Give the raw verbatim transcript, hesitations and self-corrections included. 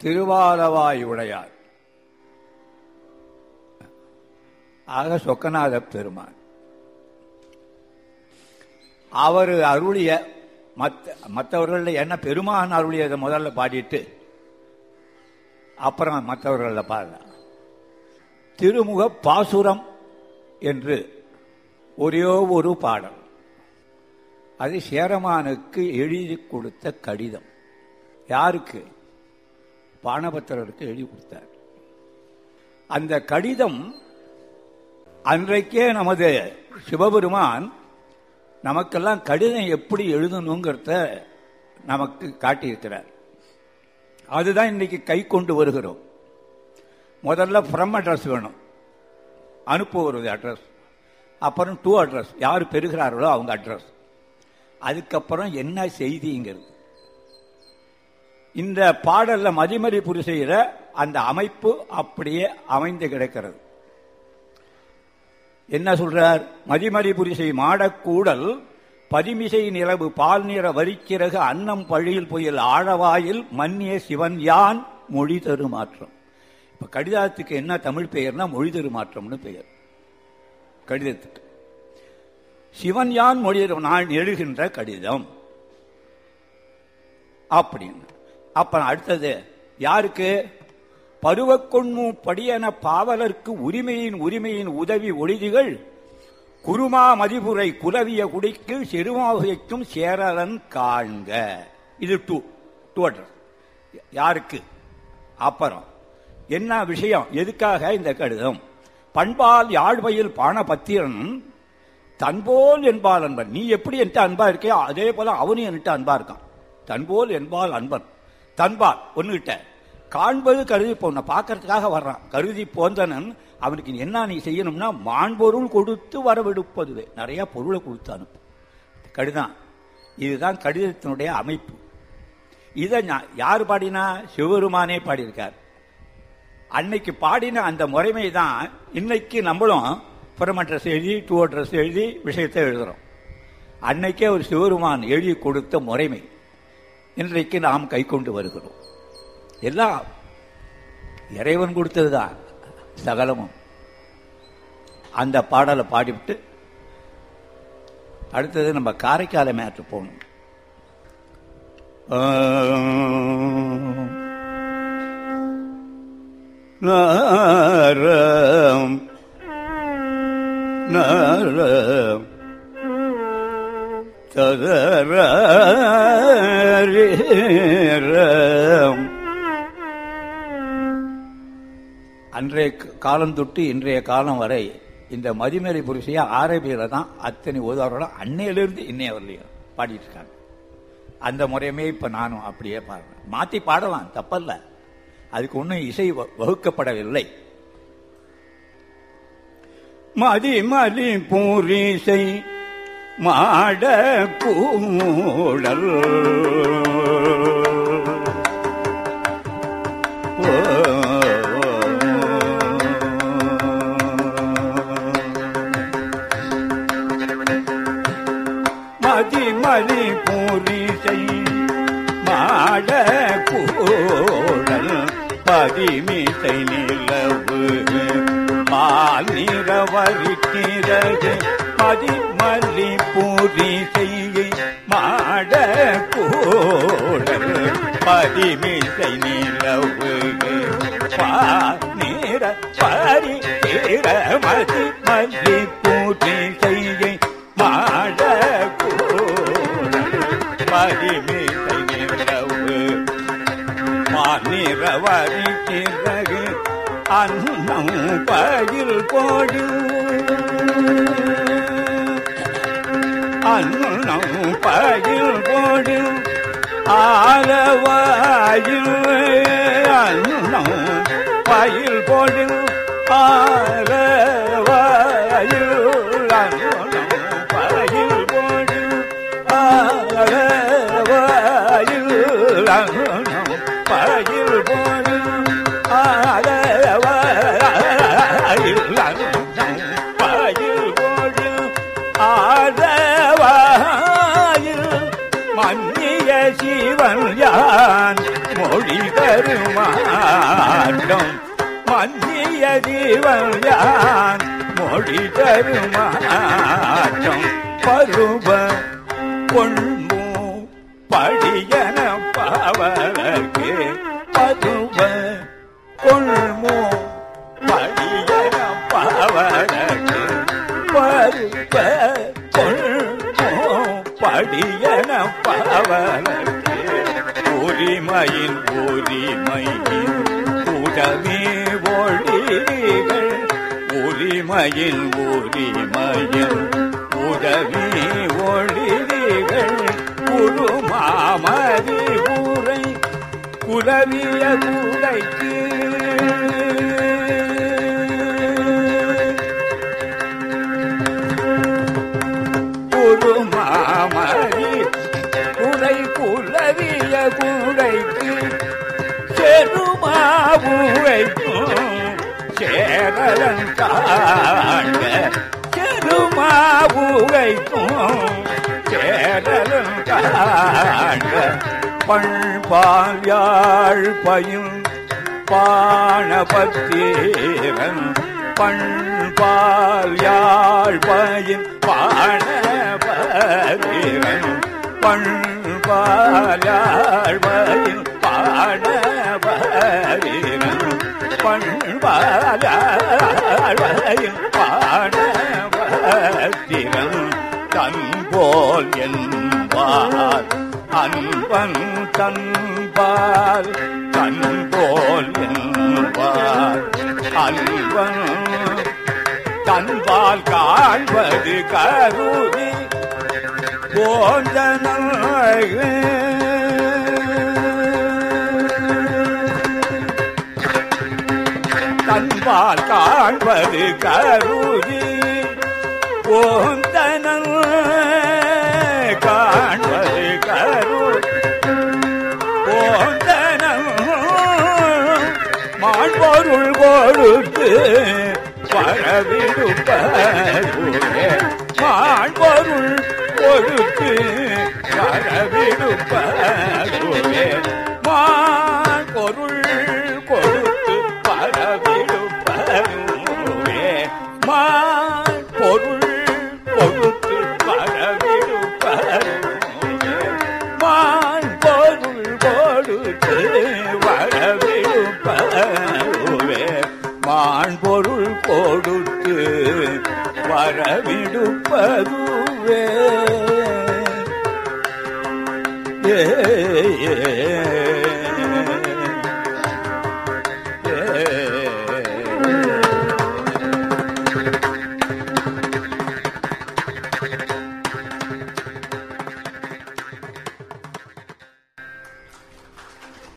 திருவாலவாய் உடையார், ஆக சொக்கநாத பெருமான். அவர் அருளிய மற்ற மற்றவர்கள் என்ன பெருமான் அருளியதை முதல்ல பாடிட்டு அப்புறம் மற்றவர்களில் பாடலாம். திருமுக பாசுரம் என்று ஒரே ஒரு பாடல், அது சேரமானுக்கு எழுதி கொடுத்த கடிதம். யாருக்கு? பாணபத்திரருக்கு எழுதி கொடுத்தார். அந்த கடிதம் அன்றைக்கே நமது சிவபெருமான் நமக்கெல்லாம் கடிதம் எப்படி எழுதணுங்கிறத நமக்கு காட்டியிருக்கிறார். அதுதான் இன்னைக்கு கை கொண்டு வருகிறோம். முதல்ல ஃப்ரம் அட்ரஸ் வேணும், அனுப்புவது அட்ரஸ், அப்புறம் டூ அட்ரஸ், யார் பெறுகிறார்களோ அவங்க அட்ரஸ், அதுக்கப்புறம் என்ன செய்திங்கிறது. இந்த பாடல்ல மதிமறிப்பு செய்கிற அந்த அமைப்பு அப்படியே அமைந்து கிடக்கிறது. என்ன சொல்றார்? மதிமறிபுரி செய் மாடக்கூடல் பதிமிசை நிலவு பால் நிற வரிக்கிறகு அன்னம் பழியில் புயல் ஆழவாயில் மன்னிய சிவன் யான் மொழி தரு மாற்றம். இப்ப கடிதத்துக்கு என்ன தமிழ் பெயர்னா மொழி தரு மாற்றம்னு பெயர். கடிதத்துக்கு சிவன் யான் மொழி நான் எழுகின்ற கடிதம் அப்படின்னு. அப்ப அடுத்தது யாருக்கு? பருவக்கொண்மு படியன பாவலர்க்கு உரிமையின் உரிமையின் உதவி ஒளிதிகள் குருமா மதிபுரை குலவிய குடிக்கு செருமாவைக்கும் சேரலன் காண்க. இது டூ டூ அட்ரஸ். யாருக்கு? அப்புறம் என்ன விஷயம், எதுக்காக இந்த கடிதம்? பண்பால் யாழ்வையில் பாணபத்திரன் தன்போல் என்பால் அன்பன். நீ எப்படி என்கிட்ட அன்பா இருக்கியோ அதே போல அவனும் என்கிட்ட அன்பா இருக்கான். தன்போல் என்பால் அன்பன். தன்பால் ஒன்னுகிட்ட காண்பது கருதி போன பார்க்கறதுக்காக வர்றான். கருதி போந்தனன் அவனுக்கு என்ன நீ செய்யணும்னா மாண்பொருள் கொடுத்து வரவெடுப்பதுவே. நிறைய பொருளை கொடுத்து அனுப்பு. கடிதம் இதுதான் கடிதத்தினுடைய அமைப்பு. இதை யார் பாடினா? சிவபெருமானே பாடியிருக்கார். அன்னைக்கு பாடின அந்த முறைமை தான் இன்னைக்கு நம்மளும் ஃப்ரம் அட்ரஸ் எழுதி டூ அட்ரஸ் எழுதி விஷயத்தை எழுதுறோம். அன்னைக்கே ஒரு சிவபெருமான் எழுதி கொடுத்த முறைமை இன்றைக்கு நாம் கை கொண்டு வருகிறோம். எல்லாம் இறைவன் கொடுத்ததுதான் சகலமும். அந்த பாடலை பாடிவிட்டு அடுத்தது நம்ம காரைக்கால மேற்று போகணும். நாரம் நாரம் ததரம். அன்றைய காலம் தொட்டு இன்றைய காலம் வரை இந்த மதிமேலை புரிசைய ஆரம்பியில தான் அத்தனை ஓதாரோட அன்னையிலிருந்து இன்னைய வரலையும் பாடிட்டு இருக்காங்க. அந்த முறையுமே இப்ப நானும் அப்படியே பாடுறேன். மாத்தி பாடலாம், தப்பல்ல. அதுக்கு ஒன்றும் இசை வகுக்கப்படவில்லை. மதிமலி பூரிசை மாட கூடல் மதிமலி பூரிசை மாட கூடல் பதிமிசை நிலவு பால் நிறவரிக்கிறது மதிமலி பூரிசை மாட கூடல் பதிமிசை நிலவு பால் நிற பரிகிற மதிமலி பூரிசை மாட கூடல் பதிமிசை நிலவு மாநிறவரிக்கிறது அன்னம் பயில் போடு அன்னம் பயில் போடு ஆலவாயில் அன்னம் பயில் போடு ஆலவாயில் அன்னம் பயில் போடு ஆலவாயில் அன்னம் பயில் போடு ஆதவாயில் மன்னிய சிவன் யான் மொழி தருமாற்றம் மன்னிய ஜீவன் யான் மொழி தருமாற்றம் பருவ பொன்மூ படியன பாவலர்க்கு பருவ பொன்மூ படியன பாவலர்க்கு பருவ பொன்மூ படியன பாவலர்க்கு உரிமையின் உரிமையின் உடமே ஒளிகள் உரிமையின் உரிமையின் உடமே ஒளிகள் குருமாமதி ஊரை குலவிய கூடைக்கு குருமாமதி உரை குலவிய கூடைக்கு செருமாவுரைக்கும் சேரலன் காண்க செருமாவுரைக்கும் சேரலன் காண்க பண்பால் யாழ் பயும் பாணபத்தீரன் பண்பால் யாழ் பயின் பாணபத்தீரன் பண்பால் யாழ் பயின் பாணபத்தீரன் பண்பால் யாழ் பயின் பாணபத்தீரன் தன்போல் என்பார் அன்பன் தன்பால் தன்போல் என்பார் அன்பன் தன்பால் காண்பது கருதி போன்ற தன்பால் காண்பது கருதி போந்தனன் காண்பது கருள் போந்தனம் மாண்பொருள் கொடுத்து பரவிடுப்பதுவே மாண்பொருள் கொடுத்து பரவிடுப்பதுவே மாண்பொருள் கொடுத்து பரவிடுப்பதுவே மாண்பொருள் கொடுத்து பரவிடுப்பதுவே மாண்பொருள் கொடுத்து வரவிடுப்பதுவே மாண்பொருள் கொடுத்து வரவிடுப்பதுவே ஏ